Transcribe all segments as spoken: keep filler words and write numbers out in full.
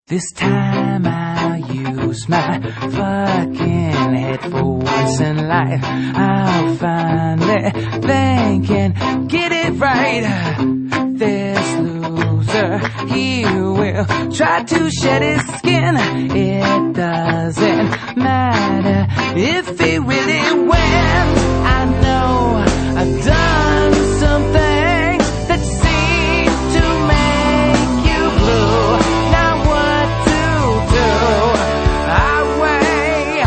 This time I'll use my fucking head for once in life. I'll finally think and get it right. This loser, he will try to shed his skin. It doesn't matter if he really wins. I know I've done some things that seem to make you blue. Now what to do? I weigh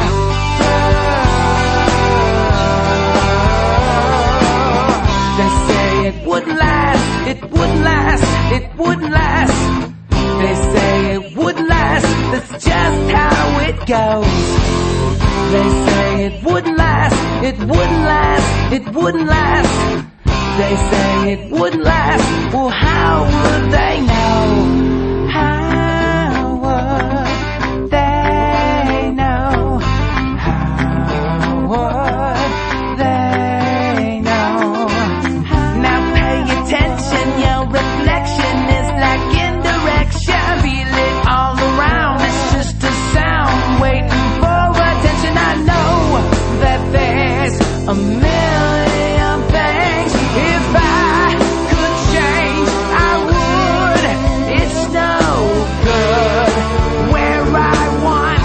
through. They say it wouldn't last, it wouldn't last, it wouldn't last. They say it wouldn't last, that's just how it goes. They say it wouldn't last, it wouldn't last, it wouldn't last. They say it wouldn't last, well how would they know? How would they know? How would they know? Now pay attention, your reflection is lacking direction. Feel it all around, it's just a sound waiting for attention. I know that there's a million things if I could change, I would. It's no good where I once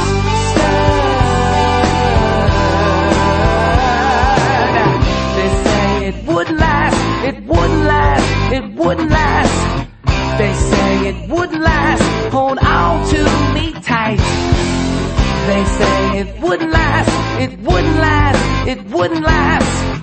stood. They say it wouldn't last, it wouldn't last, it wouldn't last. They say it wouldn't last, hold on to me tight. They say it wouldn't last, it wouldn't last, it wouldn't last.